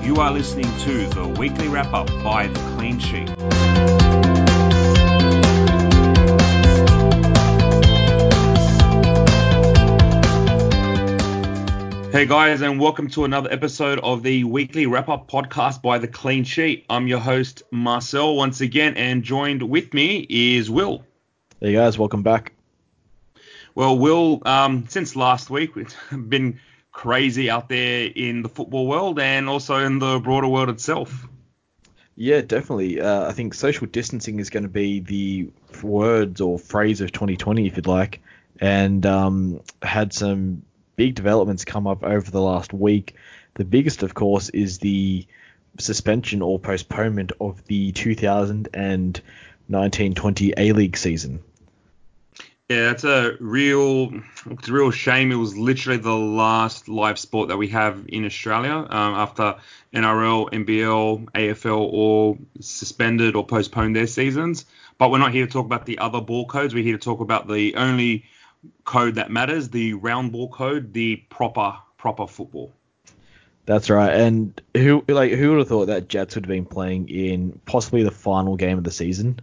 You are listening to the weekly wrap-up by The Clean Sheet. Hey guys, and welcome to another episode of the weekly wrap-up podcast by The Clean Sheet. I'm your host, Marcel, once again, and joined with me is Will. Hey guys, welcome back. Well, Will, since last week, it's been crazy out there in the football world and also in the broader world itself. Yeah, definitely. I think social distancing is going to be the words or phrase of 2020, if you'd like, and had some big developments come up over the last week. The biggest, of course, is the suspension or postponement of the 2019-20 A-League season. Yeah, it's a real shame. It was literally the last live sport that we have in Australia after NRL, NBL, AFL all suspended or postponed their seasons. But we're not here to talk about the other ball codes. We're here to talk about the only code that matters, the round ball code, the proper football. That's right. And who would have thought that Jets would have been playing in possibly the final game of the season?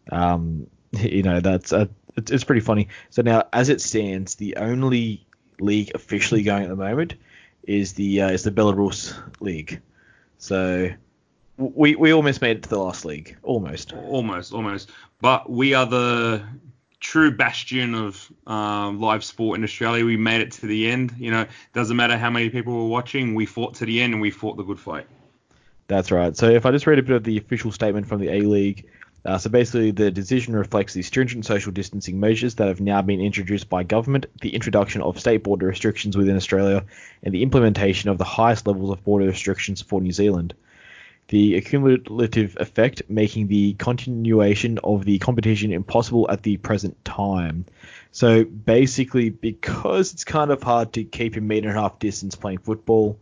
It's pretty funny. So now, as it stands, the only league officially going at the moment is the Belarus League. So we almost made it to the last league, almost. But we are the true bastion of live sport in Australia. We made it to the end. You know, doesn't matter how many people were watching. We fought to the end, and we fought the good fight. That's right. So if I just read a bit of the official statement from the A-League. So basically, the decision reflects the stringent social distancing measures that have now been introduced by government, the introduction of state border restrictions within Australia, and the implementation of the highest levels of border restrictions for New Zealand. The accumulative effect making the continuation of the competition impossible at the present time. So basically, because it's kind of hard to keep a 1.5 meter distance playing football,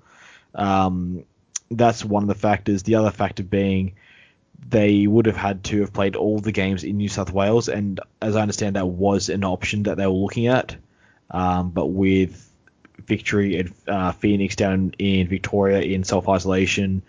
that's one of the factors. The other factor being they would have had to have played all the games in New South Wales, and as I understand, that was an option that they were looking at. But with Victory and Phoenix down in Victoria in self-isolation,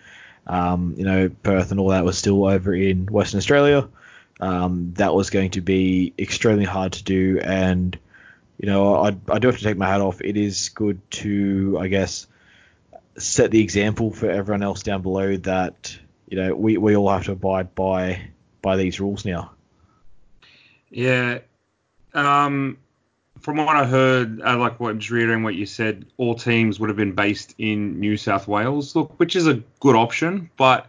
Perth and all that was still over in Western Australia. That was going to be extremely hard to do, and I do have to take my hat off. It is good to, I guess, set the example for everyone else down below that we all have to abide by these rules now. Yeah. From what I heard, just reiterating what you said, all teams would have been based in New South Wales, which is a good option. But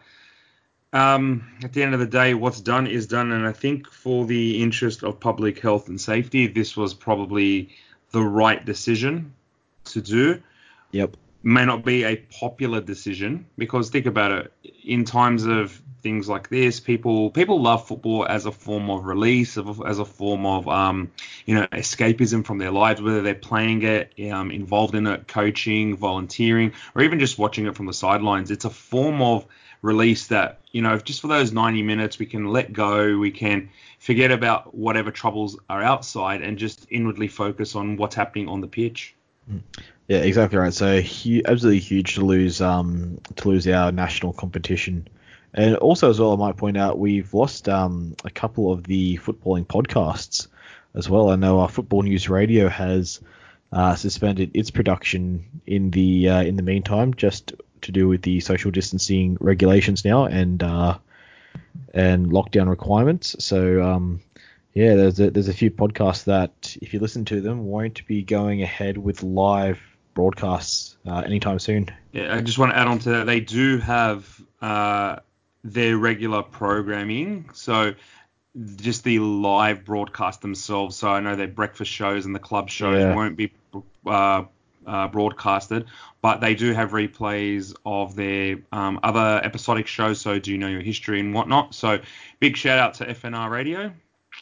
at the end of the day, what's done is done. And I think for the interest of public health and safety, this was probably the right decision to do. Yep. May not be a popular decision because think about it, in times of things like this, people love football as a form of release, as a form of escapism from their lives, whether they're playing it, involved in it, coaching, volunteering, or even just watching it from the sidelines. It's a form of release that, just for those 90 minutes, we can let go, we can forget about whatever troubles are outside and just inwardly focus on what's happening on the pitch. Yeah, exactly right. So absolutely huge to lose our national competition. And also as well, I might point out we've lost a couple of the footballing podcasts as well. I know our Football News Radio has suspended its production in the meantime, just to do with the social distancing regulations now and lockdown requirements. So there's a few podcasts that if you listen to them won't be going ahead with live broadcasts anytime soon. Yeah, I just want to add on to that. They do have their regular programming, so just the live broadcast themselves. So I know their breakfast shows and the club shows won't be broadcasted, but they do have replays of their other episodic shows. So Do You Know Your History and whatnot. So big shout out to FNR Radio.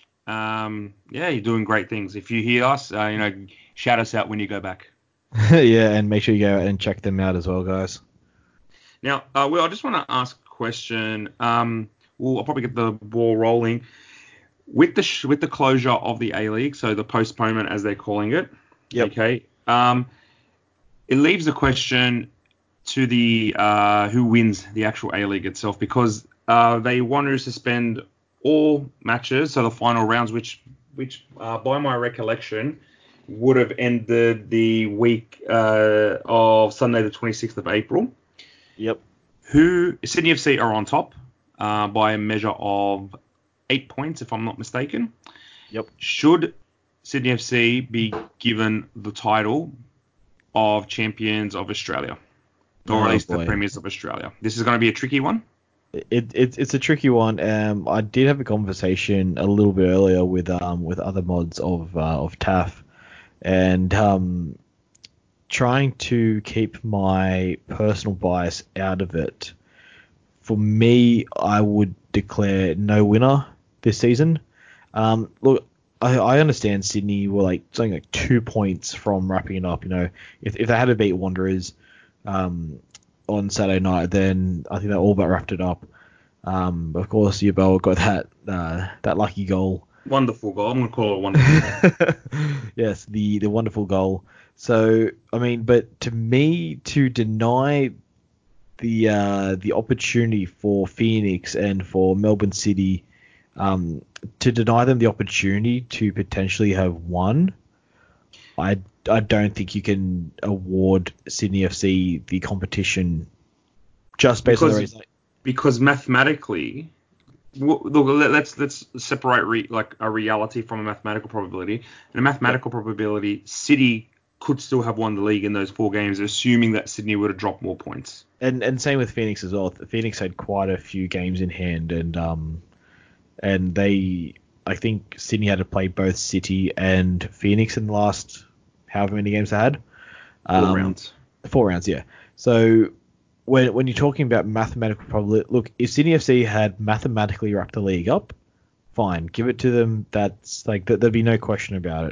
You're doing great things. If you hear us, shout us out when you go back. Yeah, and make sure you go and check them out as well, guys. Now, Will, I just want to ask a question. I'll probably get the ball rolling with the closure of the A-League, so the postponement as they're calling it. Yep. Okay. It leaves the question to the who wins the actual A-League itself, because they want to suspend all matches, so the final rounds, which by my recollection would have ended the week of Sunday the 26th of April. Yep. Sydney FC are on top by a measure of 8 points, if I'm not mistaken. Yep. Should Sydney FC be given the title of champions of Australia, or at least the premiers of Australia? This is going to be a tricky one. It's a tricky one. I did have a conversation a little bit earlier with other mods of TAF, and trying to keep my personal bias out of it. For me, I would declare no winner this season. Look, I understand Sydney were something like 2 points from wrapping it up. If they had to beat Wanderers on Saturday night, then I think they all but wrapped it up. Of course, Yabel got that lucky goal. Wonderful goal. I'm going to call it a wonderful goal. Yes, the wonderful goal. So, but to me, to deny the opportunity for Phoenix and for Melbourne City, to deny them the opportunity to potentially have won, I don't think you can award Sydney FC the competition just based on the reason. Because mathematically, look, let's separate a reality from a mathematical probability. In a mathematical probability, City could still have won the league in those 4 games, assuming that Sydney would have dropped more points. And same with Phoenix as well. Phoenix had quite a few games in hand, and I think Sydney had to play both City and Phoenix in the last however many games they had. 4 rounds. 4 rounds, yeah. So when you're talking about mathematical probability, look, if Sydney FC had mathematically wrapped the league up, fine, give it to them. That's there'd be no question about it.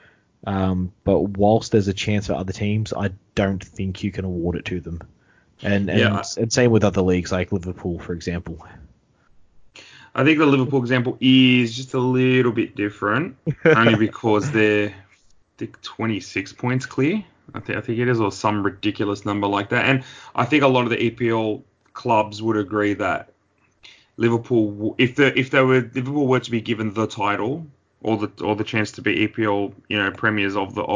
But whilst there's a chance for other teams, I don't think you can award it to them. And same with other leagues like Liverpool, for example. I think the Liverpool example is just a little bit different, only because they're 26 points clear. I think it is, or some ridiculous number like that. And I think a lot of the EPL clubs would agree that Liverpool, if Liverpool were to be given the title or the chance to be EPL, premiers of the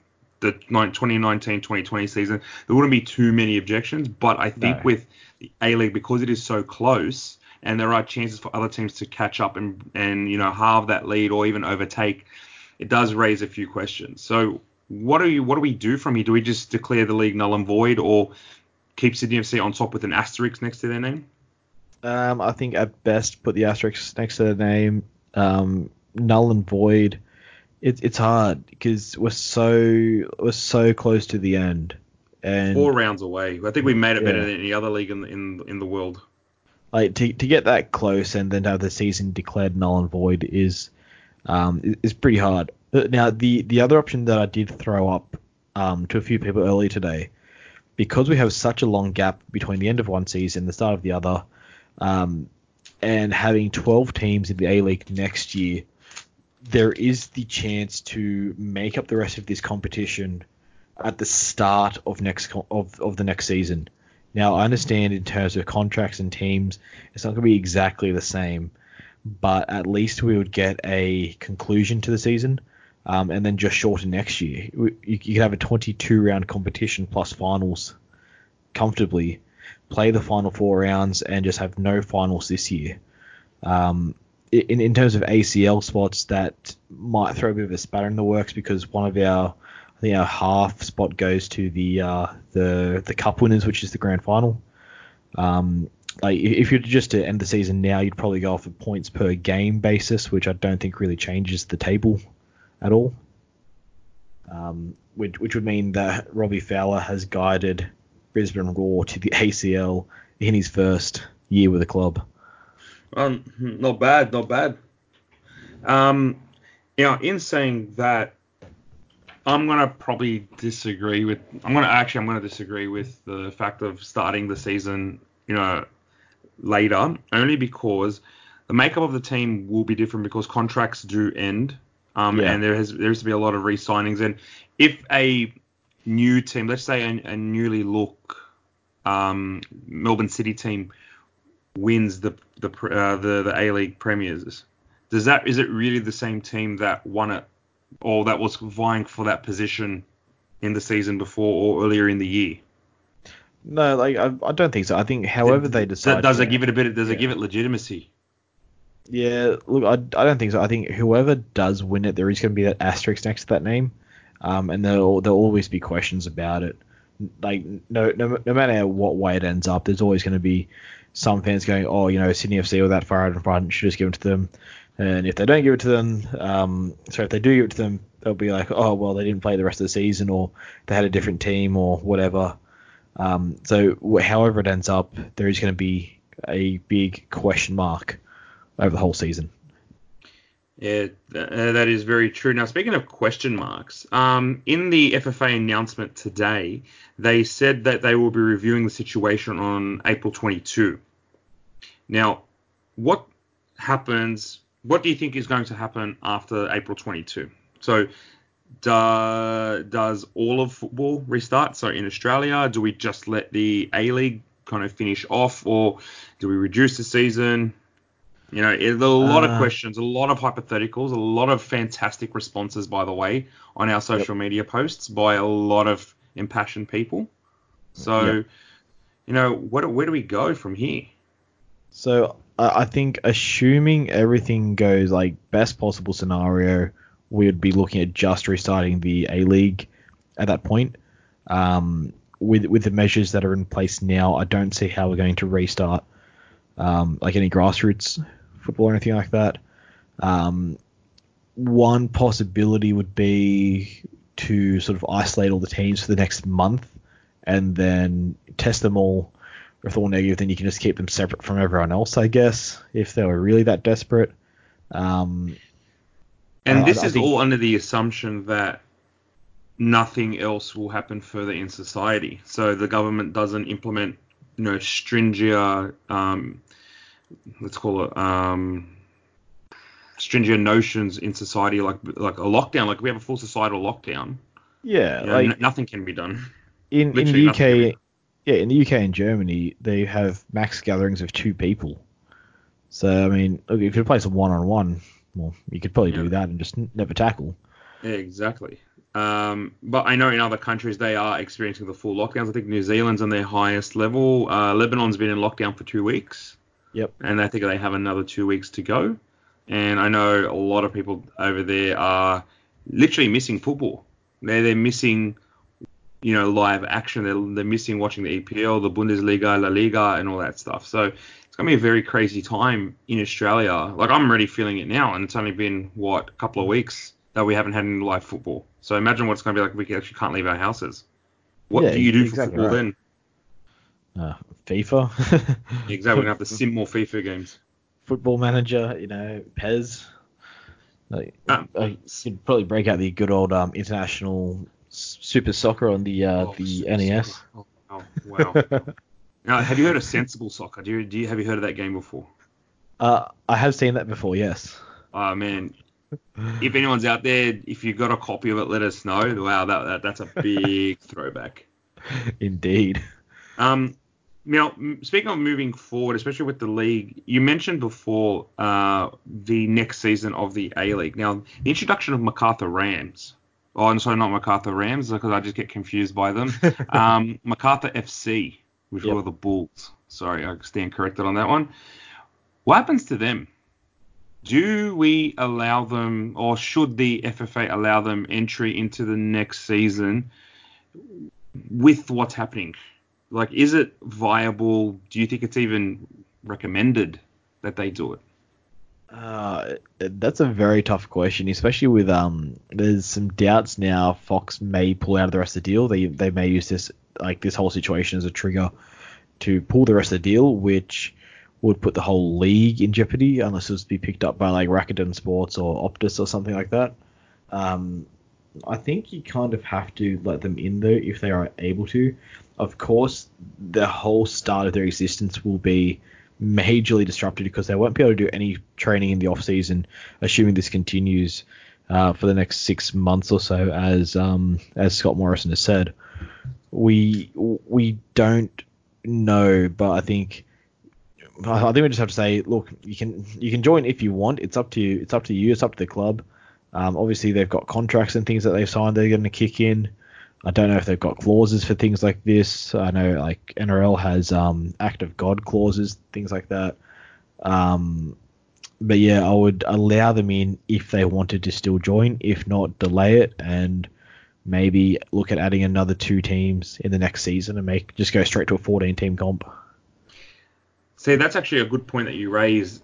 2019-2020 season, there wouldn't be too many objections. But I think with the A-League, because it is so close, and there are chances for other teams to catch up and halve that lead or even overtake, it does raise a few questions. So what do we do from here? Do we just declare the league null and void, or keep Sydney FC on top with an asterisk next to their name? I think at best put the asterisk next to their name. Null and void. It's hard because we're so close to the end. And 4 rounds away. I think we made it better than any other league in the world. To get that close and then have the season declared null and void is pretty hard. Now, the other option that I did throw up to a few people earlier today, because we have such a long gap between the end of one season and the start of the other, and having 12 teams in the A-League next year, there is the chance to make up the rest of this competition at the start of the next season. Now, I understand in terms of contracts and teams, it's not going to be exactly the same, but at least we would get a conclusion to the season, and then just shorten next year. You could have a 22-round competition plus finals comfortably, play the final 4 rounds, and just have no finals this year. In terms of ACL spots, that might throw a bit of a spanner in the works because one of our half spot goes to the cup winners, which is the grand final. If you're just to end the season now, you'd probably go off a points per game basis, which I don't think really changes the table at all. Which would mean that Robbie Fowler has guided Brisbane Roar to the ACL in his first year with the club. Not bad. In saying that, I'm gonna disagree with the fact of starting the season, later, only because the makeup of the team will be different because contracts do end, and there has to be a lot of re-signings. And if a new team, let's say a newly look Melbourne City team wins the A-League premiers, is it really the same team that won it, or that was vying for that position in the season before or earlier in the year? No, like I don't think so. I think however they decide. Does it give it legitimacy? Yeah, look, I don't think so. I think whoever does win it, there is going to be that asterisk next to that name, and there'll always be questions about it. Like no matter what way it ends up, there's always going to be some fans going, oh, Sydney FC were that far out in front, should just give it to them. And if they don't give it to them, if they do give it to them, they'll be like, oh, well, they didn't play the rest of the season, or they had a different team, or whatever. So however it ends up, there is going to be a big question mark over the whole season. Yeah, that is very true. Now, speaking of question marks, in the FFA announcement today, they said that they will be reviewing the situation on April 22. Now, what do you think is going to happen after April 22? So, does all of football restart? So, in Australia, do we just let the A-League kind of finish off, or do we reduce the season? There's a lot of questions, a lot of hypotheticals, a lot of fantastic responses, by the way, on our social media posts by a lot of impassioned people. So, where do we go from here? So, I think assuming everything goes like best possible scenario, we would be looking at just restarting the A-League at that point. With the measures that are in place now, I don't see how we're going to restart like any grassroots football or anything like that. One possibility would be to sort of isolate all the teams for the next month and then test them all. If they're all negative, then you can just keep them separate from everyone else, I guess, if they were really that desperate. And this is all under the assumption that nothing else will happen further in society. So the government doesn't implement, stringent, let's call it, stringent notions in society, like a lockdown. Like we have a full societal lockdown. Yeah, nothing can be done. In the UK, in the UK and Germany, they have max gatherings of 2 people. So I mean, look, if you play some one-on-one, well, you could probably do that and just never tackle. Yeah, exactly. But I know in other countries they are experiencing the full lockdowns. I think New Zealand's on their highest level. Lebanon's been in lockdown for 2 weeks. Yep. And I think they have another 2 weeks to go. And I know a lot of people over there are literally missing football. They're missing, live action. They're missing watching the EPL, the Bundesliga, La Liga, and all that stuff. So it's going to be a very crazy time in Australia. Like I'm already feeling it now, and it's only been, a couple of weeks that we haven't had any live football. So imagine what it's going to be like if we actually can't leave our houses. What do you do for football then? FIFA. Exactly. We're going to have to sim more FIFA games. Football Manager, PES. You'd probably break out the good old international Super Soccer on the NES. Oh, wow. Now, have you heard of Sensible Soccer? Have you heard of that game before? I have seen that before, yes. Oh, man. If anyone's out there, if you've got a copy of it, let us know. Wow, that's a big throwback. Indeed. Now, speaking of moving forward, especially with the league, you mentioned before the next season of the A-League. Now, the introduction of Macarthur Rams. Oh, I'm sorry, not Macarthur Rams, because I just get confused by them. Macarthur FC, which were the Bulls. Sorry, I stand corrected on that one. What happens to them? Do we allow them, or should the FFA allow them entry into the next season with what's happening? Like, is it viable? Do you think it's even recommended that they do it? That's a very tough question, especially with there's some doubts now. Fox may pull out of the rest of the deal. They may use this whole situation as a trigger to pull the rest of the deal, which would put the whole league in jeopardy unless it was to be picked up by like Rakuten Sports or Optus or something like that. I think you kind of have to let them in though if they are able to. Of course, the whole start of their existence will be majorly disrupted because they won't be able to do any training in the off season, assuming this continues for the next 6 months or so, as Scott Morrison has said. We don't no, but I think we just have to say, look, you can join if you want. It's up to you. It's up to you. It's up to the club. Obviously, they've got contracts and things that they've signed. They're going to kick in. I don't know if they've got clauses for things like this. I know like NRL has act of God clauses, things like that. But yeah, I would allow them in if they wanted to still join. If not, delay it and maybe look at adding another 2 teams in the next season and just go straight to a 14-team comp. See, that's actually a good point that you raise.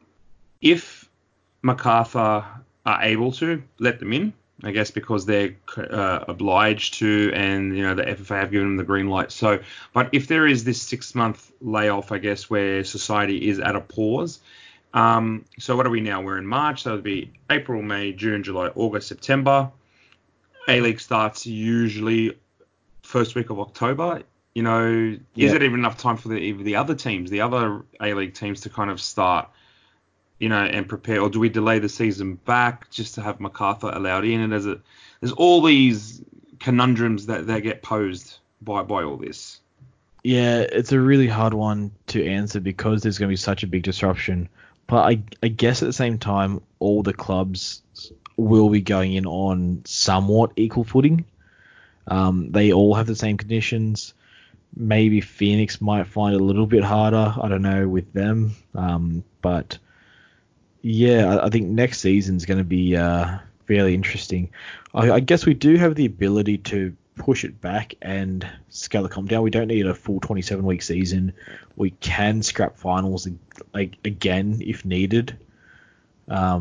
If MacArthur are able to, let them in, I guess, because they're obliged to, and the FFA have given them the green light. So, but if there is this 6-month layoff, I guess, where society is at a pause. So what are we now? We're in March, so it'll be April, May, June, July, August, September. A-League starts usually first week of October. Is it even enough time for the other teams, the other A-League teams to kind of start, and prepare? Or do we delay the season back just to have MacArthur allowed in? And there's all these conundrums that get posed by all this. Yeah, it's a really hard one to answer because there's going to be such a big disruption. But I guess at the same time, all the clubs will be going in on somewhat equal footing. They all have the same conditions. Maybe Phoenix might find it a little bit harder. I don't know with them. But yeah, I think next season's going to be fairly interesting. I guess we do have the ability to push it back and scale the comp down. We don't need a full 27-week season. We can scrap finals again if needed. I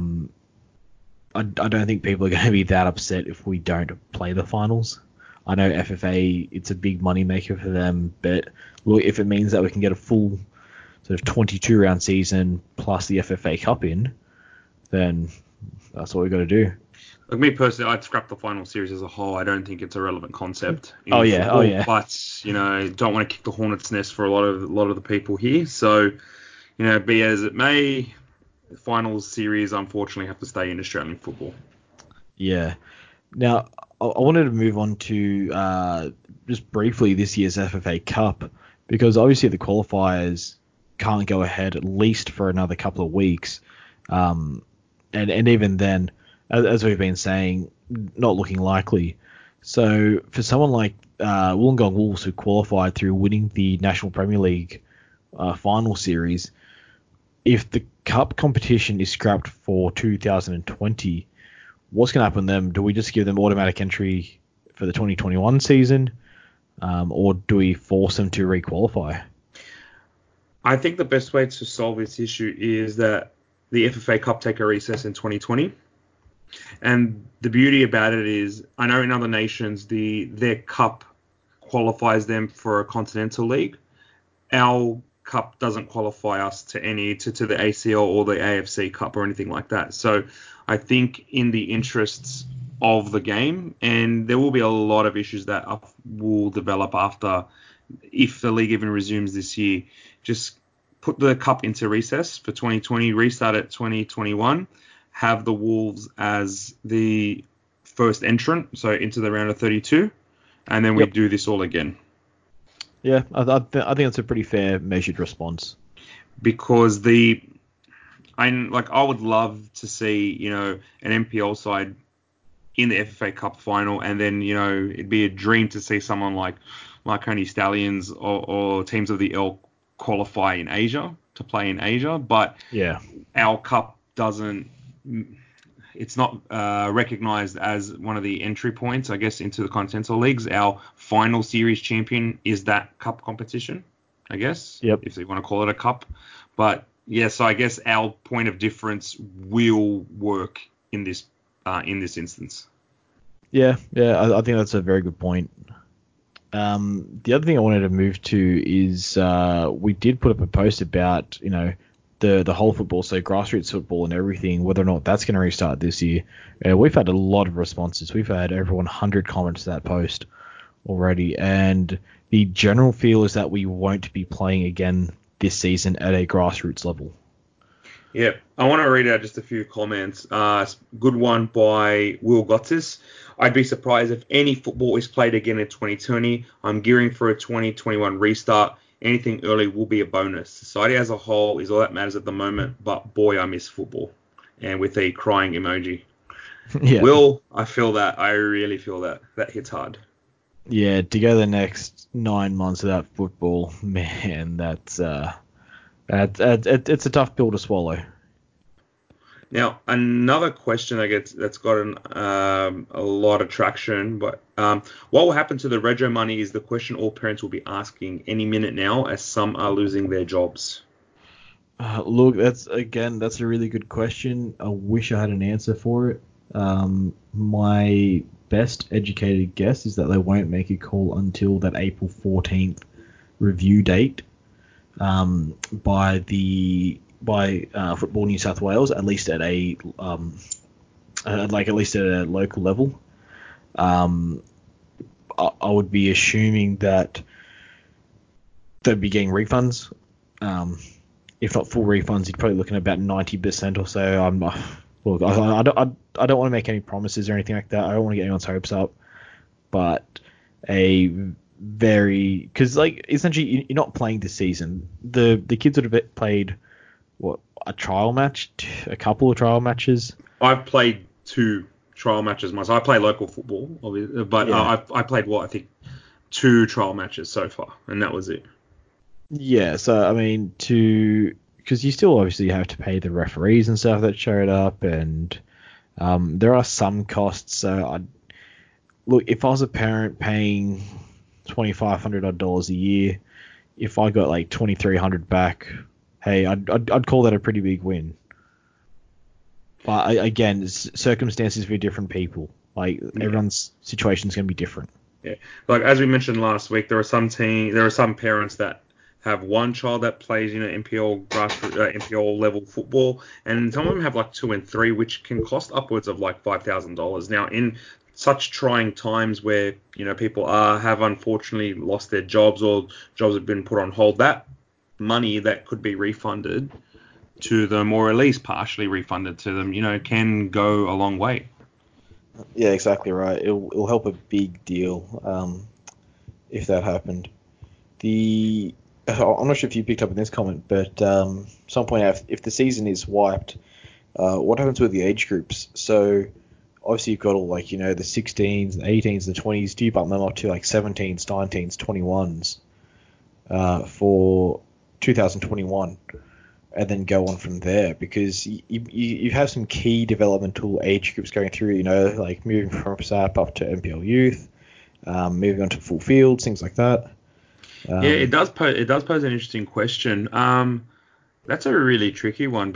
don't think people are going to be that upset if we don't play the finals. I know FFA, it's a big money maker for them, but look, if it means that we can get a full sort of 22-round season plus the FFA Cup in, then that's what we've got to do. Like me personally, I'd scrap the final series as a whole. I don't think it's a relevant concept. Oh yeah. But don't want to kick the hornet's nest for a lot of the people here. So, be as it may, the finals series unfortunately have to stay in Australian football. Yeah. Now, I wanted to move on to just briefly this year's FFA Cup, because obviously the qualifiers can't go ahead at least for another couple of weeks. And even then, as we've been saying, not looking likely. So for someone like Wollongong Wolves, who qualified through winning the National Premier League final series, if the Cup competition is scrapped for 2020, what's going to happen to them? Do we just give them automatic entry for the 2021 season, or do we force them to requalify? I think the best way to solve this issue is that the FFA Cup take a recess in 2020. And the beauty about it is, I know in other nations, their cup qualifies them for a continental league. Our cup doesn't qualify us to the ACL or the AFC Cup or anything like that. So I think in the interests of the game, and there will be a lot of issues that will develop after, if the league even resumes this year, just put the cup into recess for 2020, restart it 2021, have the Wolves as the first entrant, so into the round of 32, and then we do this all again. Yeah, I think that's a pretty fair, measured response. Because I would love to see, an NPL side in the FFA Cup final, and then, it'd be a dream to see someone like Coney Stallions or teams of the L qualify in Asia, to play in Asia. But yeah, our cup it's not recognized as one of the entry points, I guess, into the continental leagues. Our final series champion is that cup competition, I guess, if you want to call it a cup. But yeah, so I guess our point of difference will work in this instance. Yeah, I think that's a very good point. The other thing I wanted to move to is we did put up a post about, the whole football, so grassroots football and everything, whether or not that's going to restart this year. We've had a lot of responses. We've had over 100 comments to that post already, and the general feel is that we won't be playing again this season at a grassroots level. Yeah, I want to read out just a few comments. Good one by Will Gottis. I'd be surprised if any football is played again in 2020. I'm gearing for a 2021 restart. Anything early will be a bonus. Society as a whole is all that matters at the moment, but boy, I miss football. And with a crying emoji. Yeah. Will, I feel that. I really feel that. That hits hard. Yeah, to go the next 9 months without football, man, it's a tough pill to swallow. Now, another question that's gotten a lot of traction, but what will happen to the Rego money is the question all parents will be asking any minute now, as some are losing their jobs. Look, that's a really good question. I wish I had an answer for it. My best educated guess is that they won't make a call until that April 14th review date by Football New South Wales, at least at a local level. I would be assuming that they'd be getting refunds. If not full refunds, you're probably looking at about 90% or so. Look, I don't want to make any promises or anything like that. I don't want to get anyone's hopes up, but because like essentially you're not playing this season. The kids would have played a trial match, a couple of trial matches. I've played 2 trial matches myself. I play local football, obviously, but Yeah. I played I think 2 trial matches so far, and that was it. Yeah, so I mean, because you still obviously have to pay the referees and stuff that showed up, and there are some costs. So look, if I was a parent paying $2,500 a year, if I got like $2,300 back, hey, I'd call that a pretty big win. But again, circumstances for different people. Like everyone's situation is going to be different. Yeah, like as we mentioned last week, there are some parents that have one child that plays, NPL NPL level football, and some of them have like 2 and 3, which can cost upwards of like $5,000. Now, in such trying times where people have unfortunately lost their jobs or jobs have been put on hold, that money that could be refunded to them, or at least partially refunded to them, can go a long way. Yeah, exactly right. It'll help a big deal if that happened. I'm not sure if you picked up in this comment, but some point out if the season is wiped, what happens with the age groups? So obviously you've got all the 16s, the 18s, the 20s. Do you bump them up to like 17s, 19s, 21s for 2021? And then go on from there, because you have some key developmental age groups going through, like moving from SAP up to NPL Youth, moving on to full fields, things like that. Yeah, it does pose an interesting question. That's a really tricky one.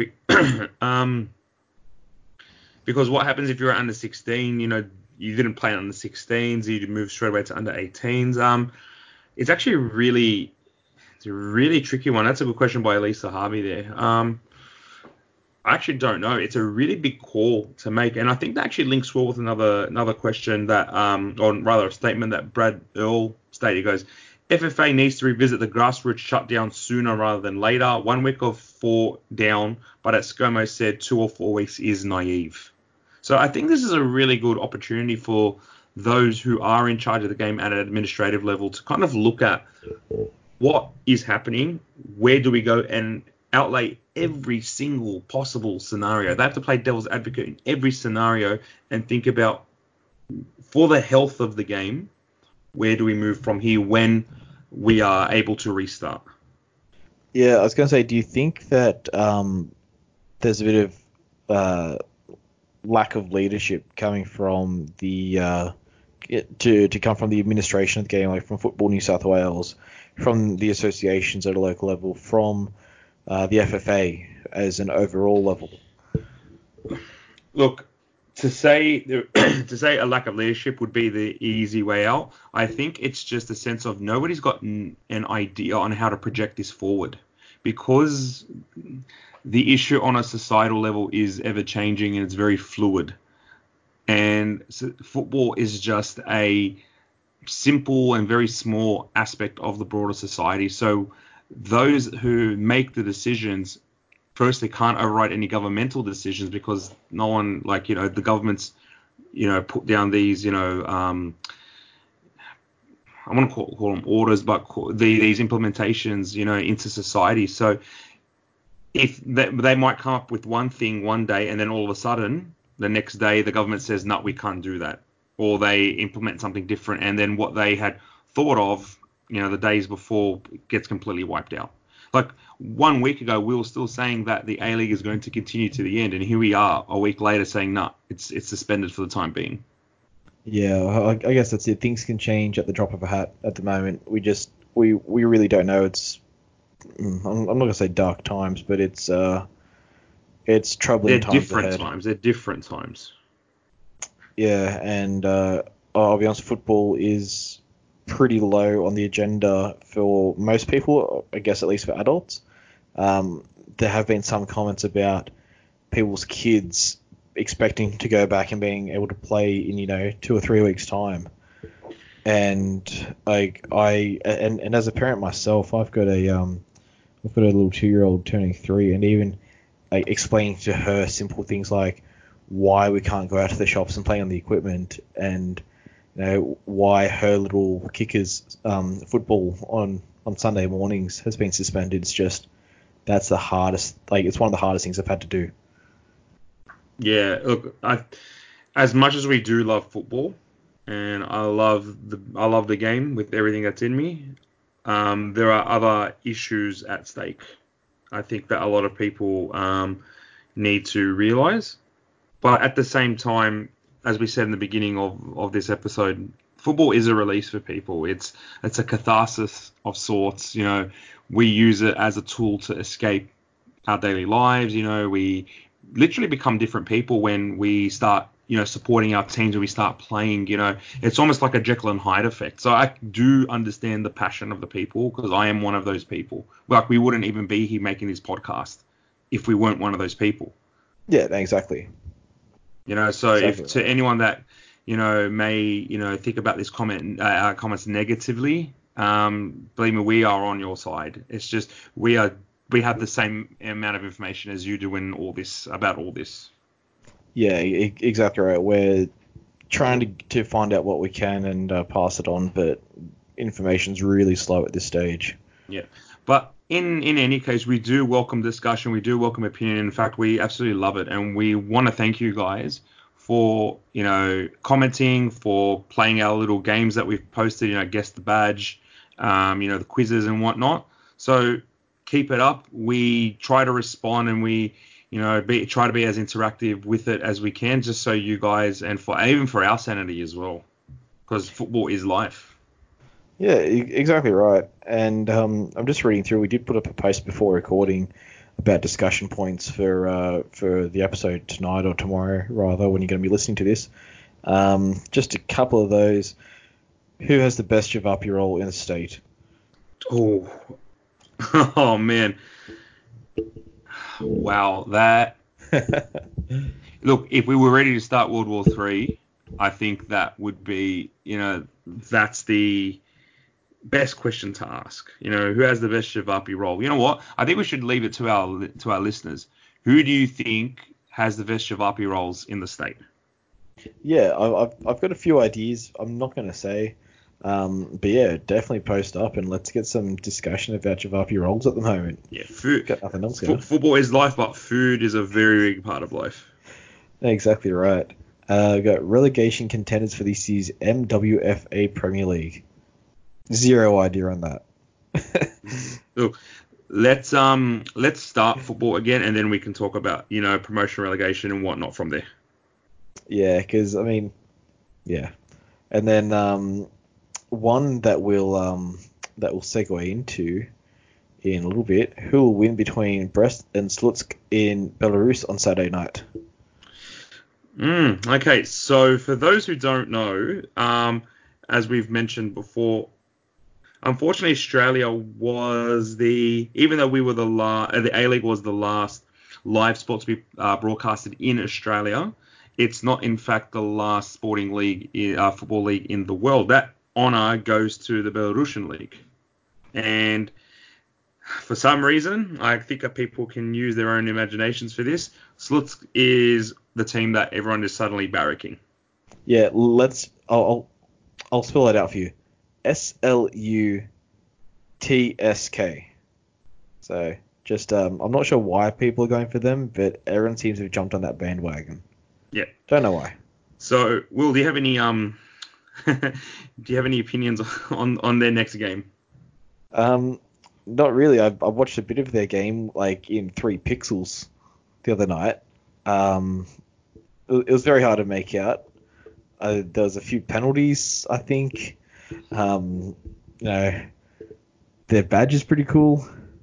Because what happens if you're under 16? You didn't play under 16s, you move straight away to under 18s. It's actually it's a really tricky one. That's a good question by Elisa Harvey there. I actually don't know. It's a really big call to make, and I think that actually links well with another question that, or rather a statement that Brad Earl stated. He goes, FFA needs to revisit the grassroots shutdown sooner rather than later. 1 week of 4 down, but as ScoMo said, 2 or 4 weeks is naive. So I think this is a really good opportunity for those who are in charge of the game at an administrative level to kind of look at what is happening, where do we go, and outlay every single possible scenario. They have to play devil's advocate in every scenario and think about, for the health of the game, where do we move from here when we are able to restart? Yeah, I was going to say, do you think that there's a bit of lack of leadership coming from the to come from the administration of the game, like from Football New South Wales, from the associations at a local level, from the FFA as an overall level? Look, to say a lack of leadership would be the easy way out. I think it's just a sense of nobody's got an idea on how to project this forward, because the issue on a societal level is ever changing and it's very fluid. And so football is just a simple and very small aspect of the broader society. So those who make the decisions, firstly, can't override any governmental decisions, because no one, the government's, put down these, I want to call them orders, but these implementations, into society. So if they might come up with one thing one day, and then all of a sudden, the next day, the government says, no, we can't do that. Or they implement something different, and then what they had thought of, the days before gets completely wiped out. Like 1 week ago, we were still saying that the A-League is going to continue to the end, and here we are a week later saying, no, it's suspended for the time being. Yeah, I guess that's it. Things can change at the drop of a hat at the moment. We really don't know. I'm not gonna say dark times, but it's troubling times ahead. They're different times. Yeah, and I'll be honest, football is pretty low on the agenda for most people, I guess at least for adults. There have been some comments about people's kids expecting to go back and being able to play in 2 or 3 weeks time. And and as a parent myself, I've got a little 2-year-old turning 3, and even explaining to her simple things like why we can't go out to the shops and play on the equipment, and why her little kickers football on Sunday mornings has been suspended. It's just that's the hardest. It's one of the hardest things I've had to do. Yeah, look, as much as we do love football, and I love the game with everything that's in me, there are other issues at stake. I think that a lot of people need to realize. But at the same time, as we said in the beginning of this episode, football is a release for people. It's a catharsis of sorts. We use it as a tool to escape our daily lives. We literally become different people when we start, supporting our teams, when we start playing. It's almost like a Jekyll and Hyde effect. So I do understand the passion of the people, because I am one of those people. Like, we wouldn't even be here making this podcast if we weren't one of those people. Yeah, exactly. So exactly. If to anyone that, may, think about this comments negatively, believe me, we are on your side. It's just we have the same amount of information as you do about all this. Yeah, exactly right. We're trying to find out what we can and pass it on, but information's really slow at this stage. Yeah, but in any case, we do welcome discussion. We do welcome opinion. In fact, we absolutely love it, and we want to thank you guys for commenting, for playing our little games that we've posted. Guess the badge, the quizzes and whatnot. So keep it up. We try to respond, and we try to be as interactive with it as we can, just so you guys, and even for our sanity as well, because football is life. Yeah, exactly right. And I'm just reading through. We did put up a post before recording about discussion points for the episode tonight, or tomorrow rather, when you're going to be listening to this. Just a couple of those. Who has the best Javapi role in the state? Oh man. Wow, that. Look, if we were ready to start World War III, I think that would be, that's the best question to ask. Who has the best Javapi role? You know what? I think we should leave it to our listeners. Who do you think has the best Javapi roles in the state? Yeah, I've got a few ideas. I'm not going to say. But yeah, definitely post up and let's get some discussion about Javapi roles at the moment. Yeah, food. Got nothing else going. Football is life, but food is a very big part of life. Exactly right. We've got relegation contenders for this year's MWFA Premier League. Zero idea on that. Look, let's start football again, and then we can talk about promotion, relegation, and whatnot from there. Yeah, because yeah, and then one that we'll segue into in a little bit. Who will win between Brest and Slutsk in Belarus on Saturday night? Okay, so for those who don't know, as we've mentioned before, unfortunately Australia was even though we were the A-League was the last live sport to be broadcasted in Australia, it's not in fact the last sporting league, football league in the world. That honor goes to the Belarusian league. And for some reason, I think that people can use their own imaginations for this. Slutsk is the team that everyone is suddenly barracking. Yeah, I'll spell it out for you. SLUTSK. So just I'm not sure why people are going for them, but everyone seems to have jumped on that bandwagon. Yeah. Don't know why. So, Will, do you have any opinions on their next game? Not really. I watched a bit of their game, like in 3 pixels the other night. It was very hard to make out. There was a few penalties, I think. Their badge is pretty cool.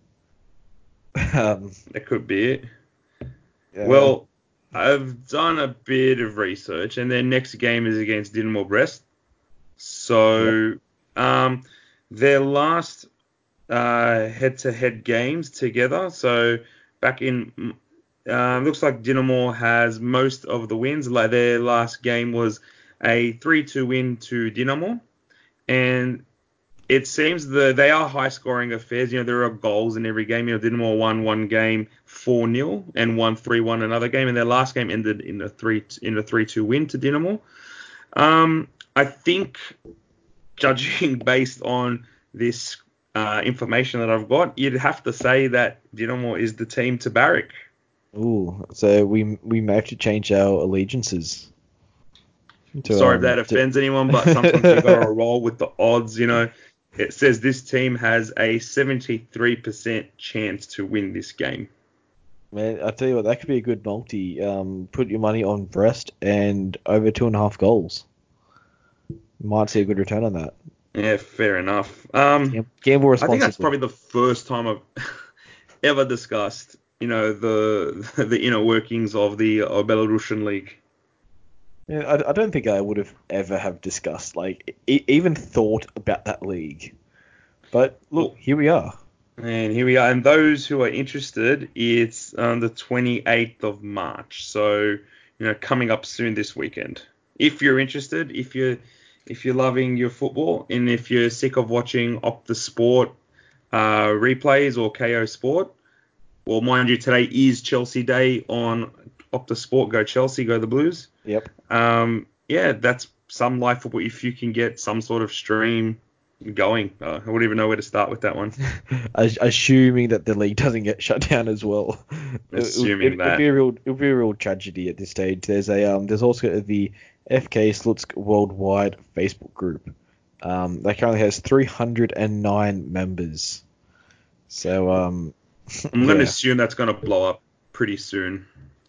That could be it. Yeah. Well, I've done a bit of research, and their next game is against Dinamo Brest. So, their last head-to-head games together. So back in, looks like Dinamo has most of the wins. Like their last game was a 3-2 win to Dinamo, and it seems they are high-scoring affairs. There are goals in every game. Dinamo won one game 4-0 and won 3-1 another game, and their last game ended in a 3-2 win to Dinamo. I think, judging based on this information that I've got, you'd have to say that Dinamo is the team to barrack. Ooh, so we may have to change our allegiances. Sorry if that offends anyone, but sometimes you've got to roll with the odds. It says this team has a 73% chance to win this game. Man, I tell you what, that could be a good multi. Put your money on Brest and over 2.5 goals. Might see a good return on that. Yeah, fair enough. Gamble responsibly. I think that's probably the first time I've ever discussed, the inner workings of the Belarusian league. Yeah, I don't think I would have ever have discussed, even thought about that league. But look, here we are. And here we are. And those who are interested, it's on the 28th of March. So, coming up soon this weekend. If you're interested, if you're loving your football, and if you're sick of watching Opta Sport replays or KO Sport, well, mind you, today is Chelsea Day on Opta Sport. Go Chelsea, go the Blues. Yep. That's some live football. If you can get some sort of stream going, I wouldn't even know where to start with that one. Assuming that the league doesn't get shut down as well. Assuming that. It'll be a real tragedy at this stage. There's also the FK Slutsk Worldwide Facebook group. That currently has 309 members. So I'm going to assume that's going to blow up pretty soon.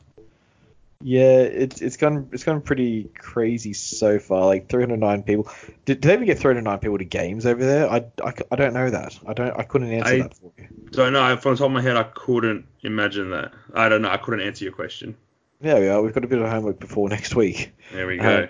Yeah, it's gone pretty crazy so far. Like 309 people. Did they even get 309 people to games over there? I don't know that. I couldn't answer that for you. Don't know. From the top of my head, I couldn't imagine that. I don't know. I couldn't answer your question. Yeah, we are. We've got a bit of homework before next week. There we go.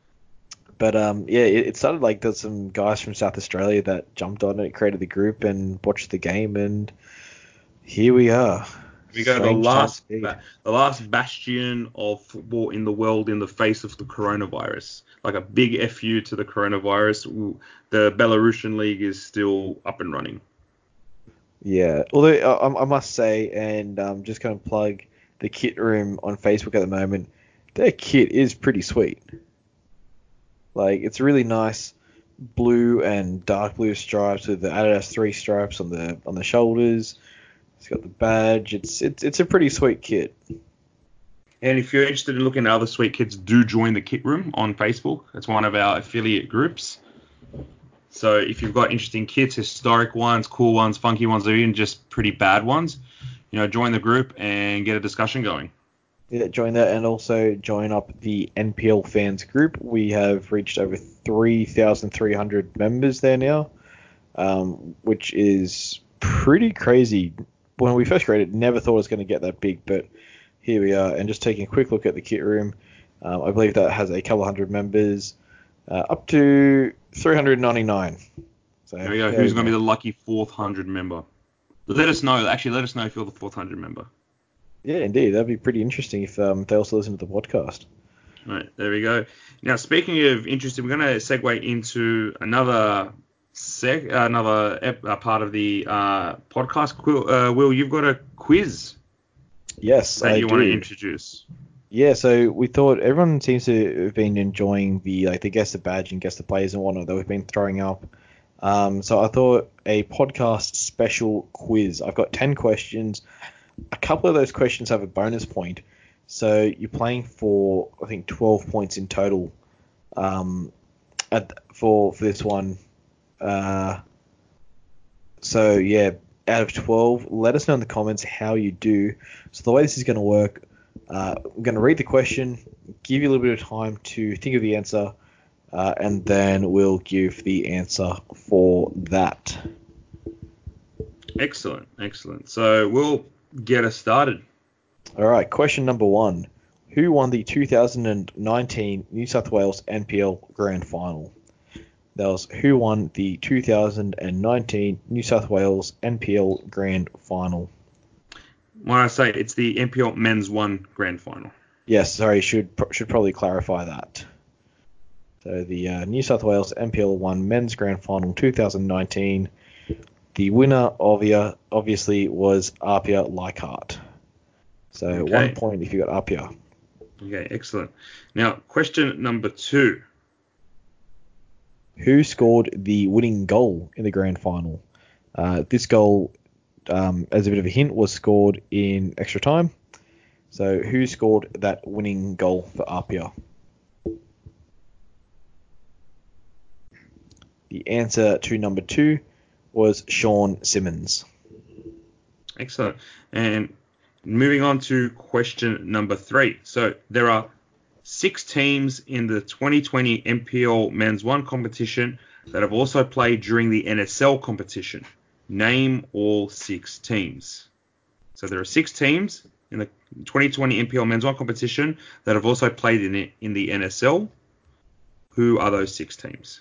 It started like there's some guys from South Australia that jumped on it, created the group, and watched the game, and here we are. We go the last bastion of football in the world in the face of the coronavirus. Like a big FU to the coronavirus. The Belarusian league is still up and running. Yeah, although I must say, and just kind of plug the kit room on Facebook at the moment, their kit is pretty sweet. Like, it's really nice blue and dark blue stripes with the Adidas 3 stripes on the shoulders. It's got the badge. It's a pretty sweet kit. And if you're interested in looking at other sweet kits, do join the Kit Room on Facebook. It's one of our affiliate groups. So if you've got interesting kits, historic ones, cool ones, funky ones, or even just pretty bad ones, join the group and get a discussion going. Yeah, join that, and also join up the NPL fans group. We have reached over 3,300 members there now, which is pretty crazy. When we first created it, never thought it was going to get that big, but here we are. And just taking a quick look at the kit room, I believe that has a couple hundred members, up to 399. So there we go. Who's going to be the lucky 400 member? Let us know. Actually, let us know if you're the 400 member. Yeah, indeed. That'd be pretty interesting if they also listen to the podcast. All right, there we go. Now, speaking of interesting, we're going to segue into another part of the podcast. Will, you've got a quiz. Yes, that you want to introduce. Yeah, so we thought everyone seems to have been enjoying the Guess the Badge and Guess the Players and whatnot that we've been throwing up So I thought a podcast special quiz. I've got 10 questions. A couple of those questions have a bonus point. So you're playing for, I think, 12 points in total for this one. So, yeah, out of 12, let us know in the comments how you do. So the way this is going to work, I'm going to read the question, give you a little bit of time to think of the answer, and then we'll give the answer for that. Excellent. So we'll get us started. All right, question number 1. Who won the 2019 New South Wales NPL Grand Final? That was who won the 2019 New South Wales NPL Grand Final. When I say it's the NPL Men's 1 Grand Final. Yes, sorry, should probably clarify that. So the New South Wales NPL 1 Men's Grand Final 2019. The winner obviously was Apia Leichhardt. So Okay. 1 point if you got Apia. Okay, excellent. Now, question number 2. Who scored the winning goal in the grand final? This goal, as a bit of a hint, was scored in extra time. So who scored that winning goal for Apia? The answer to number 2 was Sean Simmons. Excellent. And moving on to question number 3. So there are 6 teams in the 2020 NPL Men's 1 competition that have also played during the NSL competition. Name all 6 teams. So there are 6 teams in the 2020 NPL Men's 1 competition that have also played in the NSL. Who are those 6 teams?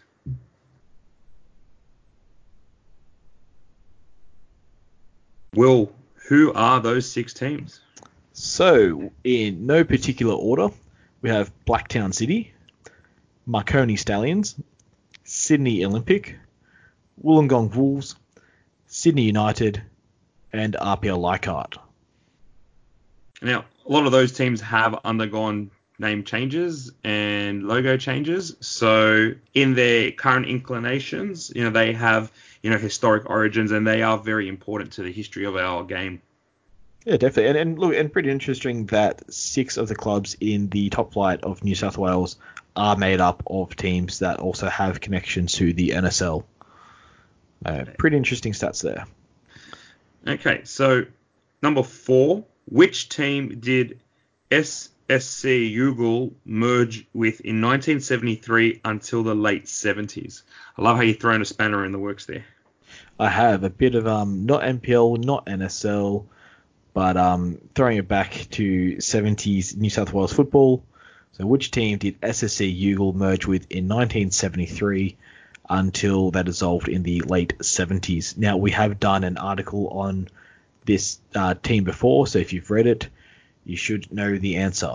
Will, who are those 6 teams? So, in no particular order, we have Blacktown City, Marconi Stallions, Sydney Olympic, Wollongong Wolves, Sydney United, and Apia Leichhardt. Now, a lot of those teams have undergone name changes and logo changes. So in their current inclinations, they have, historic origins, and they are very important to the history of our game. Yeah, definitely. And look, and pretty interesting that 6 of the clubs in the top flight of New South Wales are made up of teams that also have connections to the NSL. Pretty interesting stats there. Okay, so number 4, which team did SSC Youghal merge with in 1973 until the late 70s? I love how you're throwing a spanner in the works there. I have a bit of not NPL, not NSL, but throwing it back to 70s New South Wales football. So which team did SSC Youghal merge with in 1973 until they dissolved in the late 70s? Now, we have done an article on this team before, so if you've read it, you should know the answer.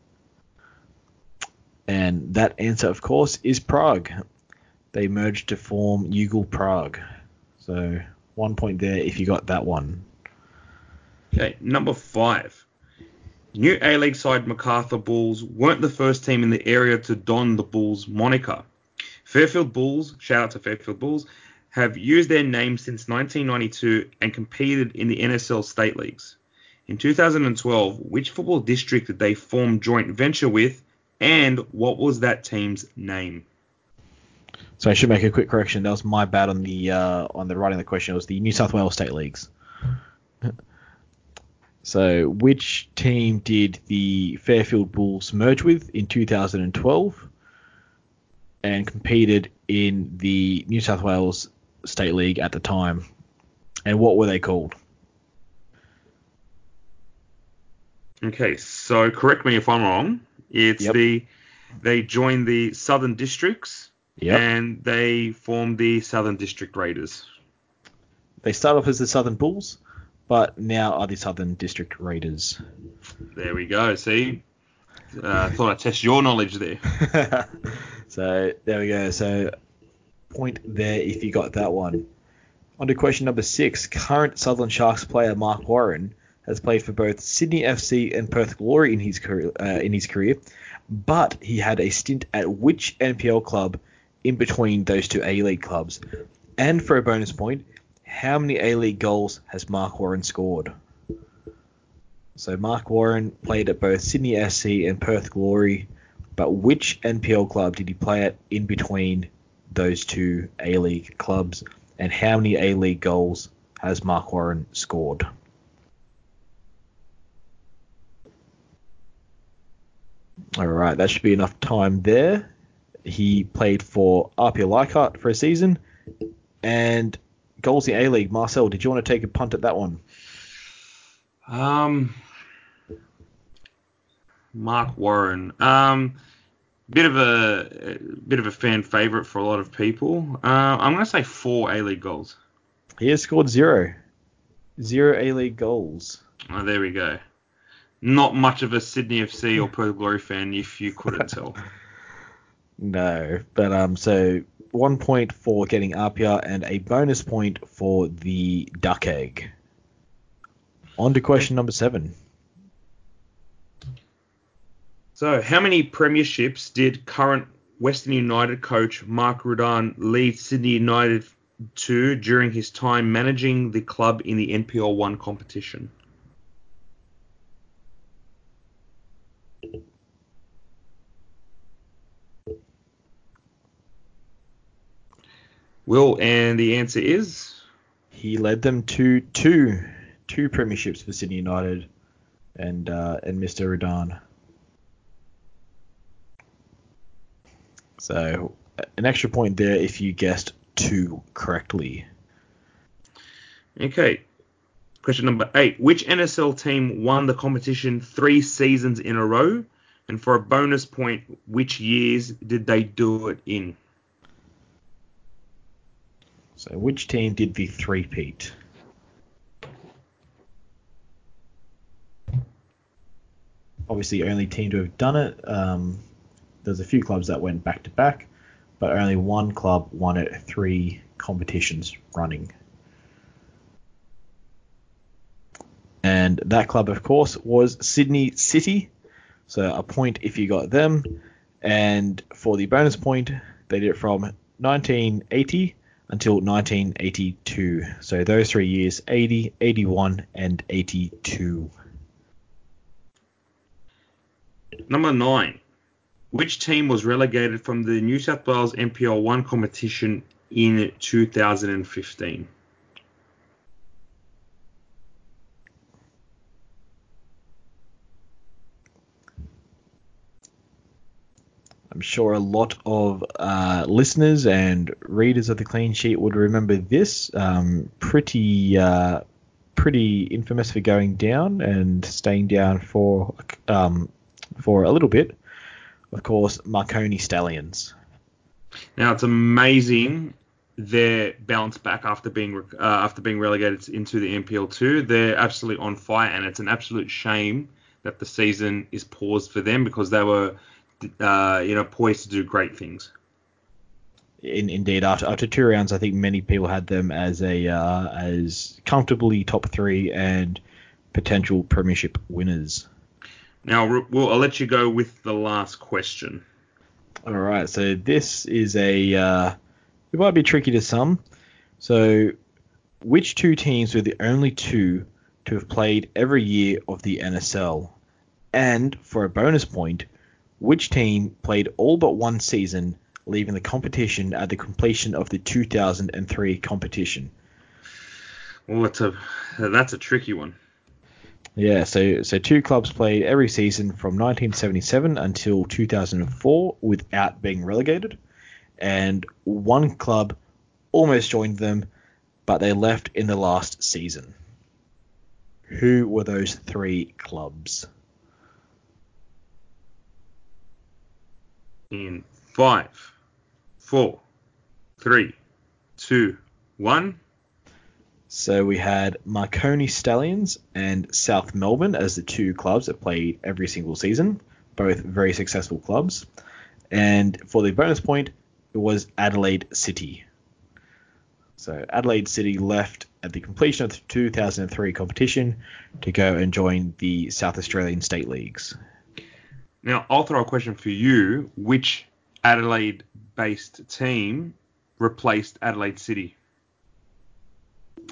And that answer, of course, is Prague. They merged to form Youghal Prague. So 1 point there if you got that one. Okay, number 5. New A-League side Macarthur Bulls weren't the first team in the area to don the Bulls moniker. Fairfield Bulls, shout out to Fairfield Bulls, have used their name since 1992 and competed in the NSL state leagues. In 2012, which football district did they form joint venture with, and what was that team's name? So I should make a quick correction. That was my bad on the writing of the question. It was the New South Wales state leagues. So, which team did the Fairfield Bulls merge with in 2012 and competed in the New South Wales State League at the time? And what were they called? Okay, so correct me if I'm wrong. It's they joined the Southern Districts and they formed the Southern District Raiders. They started off as the Southern Bulls, but now are the Southern District Raiders. There we go. See? Thought I'd test your knowledge there. So, there we go. So, point there if you got that one. On to question number 6. Current Sutherland Sharks player Mark Warren has played for both Sydney FC and Perth Glory in his career, but he had a stint at which NPL club in between those two A-League clubs? And for a bonus point, how many A-League goals has Mark Warren scored? So Mark Warren played at both Sydney SC and Perth Glory, but which NPL club did he play at in between those two A-League clubs? And how many A-League goals has Mark Warren scored? All right, that should be enough time there. He played for RPL Leichhardt for a season. And goals in A-League. Marcel, did you want to take a punt at that one? Mark Warren. Bit of a fan favourite for a lot of people. I'm going to say 4 A-League goals. He has scored 0. 0 A-League goals. Oh, there we go. Not much of a Sydney FC or Perth Glory fan, if you couldn't tell. No, but so 1 point for getting Apia and a bonus point for the duck egg. On to question number 7. So, how many premierships did current Western United coach Mark Rudan lead Sydney United to during his time managing the club in the NPL 1 competition? Will, and the answer is? He led them to two premierships for Sydney United and Mr. Rudan. So an extra point there if you guessed 2 correctly. Okay. Question number 8. Which NSL team won the competition 3 seasons in a row? And for a bonus point, which years did they do it in? So which team did the three-peat? Obviously, only team to have done it. There's a few clubs that went back-to-back, but only one club won it 3 competitions running. And that club, of course, was Sydney City. So a point if you got them. And for the bonus point, they did it from 1980 until 1982. So those 3 years, 80, 81, and 82. Number 9. Which team was relegated from the New South Wales NPL 1 competition in 2015? I'm sure a lot of listeners and readers of the Clean Sheet would remember this. Pretty infamous for going down and staying down for a little bit. Of course, Marconi Stallions. Now it's amazing their bounce back after being relegated into the NPL 2. They're absolutely on fire, and it's an absolute shame that the season is paused for them because they were poised to do great things. Indeed, after 2 rounds, I think many people had them as comfortably top 3 and potential premiership winners. Now, I'll let you go with the last question. All right, so this is it might be tricky to some. So, which 2 teams were the only 2 to have played every year of the NSL? And for a bonus point, which team played all but 1 season, leaving the competition at the completion of the 2003 competition? Well, that's a tricky one. Yeah, so 2 clubs played every season from 1977 until 2004 without being relegated, and 1 club almost joined them, but they left in the last season. Who were those 3 clubs? In 5, 4, 3, 2, 1. So we had Marconi Stallions and South Melbourne as the 2 clubs that played every single season, both very successful clubs. And for the bonus point, it was Adelaide City. So Adelaide City left at the completion of the 2003 competition to go and join the South Australian State Leagues. Now, I'll throw a question for you. Which Adelaide-based team replaced Adelaide City?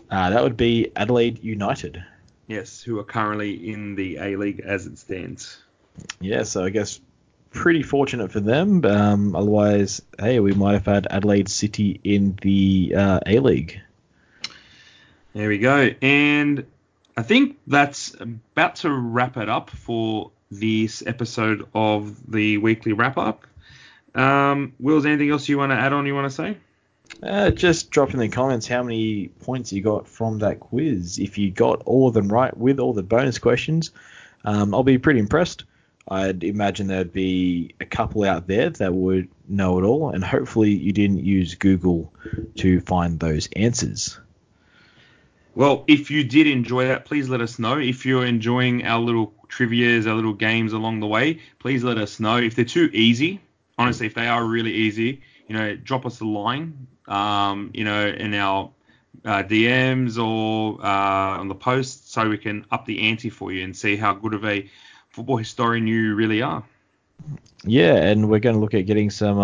That would be Adelaide United. Yes, who are currently in the A-League as it stands. Yeah, so I guess pretty fortunate for them. Otherwise, hey, we might have had Adelaide City in the A-League. There we go. And I think that's about to wrap it up for this episode of the weekly wrap-up. Will, is there anything else you want to add on, you want to say? Just drop in the comments how many points you got from that quiz. If you got all of them right with all the bonus questions, I'll be pretty impressed. I'd imagine there'd be a couple out there that would know it all, and hopefully you didn't use Google to find those answers. Well, if you did enjoy that, please let us know. If you're enjoying our little trivias, our little games along the way, please let us know. If they're too easy, honestly, if they are really easy, drop us a line, in our DMs or on the post so we can up the ante for you and see how good of a football historian you really are. Yeah, and we're going to look at getting some,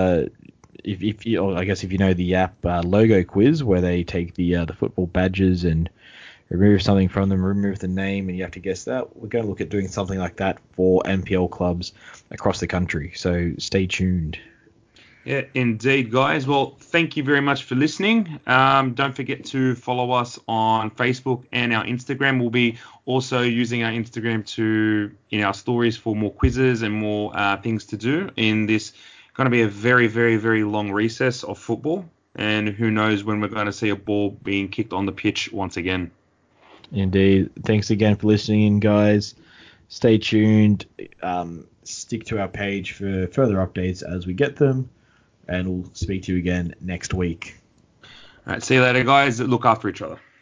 if you know the app logo quiz where they take the football badges and remove something from them, remove the name, and you have to guess that. We're going to look at doing something like that for NPL clubs across the country. So stay tuned. Yeah, indeed, guys. Well, thank you very much for listening. Don't forget to follow us on Facebook and our Instagram. We'll be also using our Instagram in our stories for more quizzes and more things to do in this going to be a very, very, very long recess of football. And who knows when we're going to see a ball being kicked on the pitch once again. Indeed. Thanks again for listening, guys. Stay tuned. Stick to our page for further updates as we get them. And we'll speak to you again next week. All right, see you later, guys. Look after each other.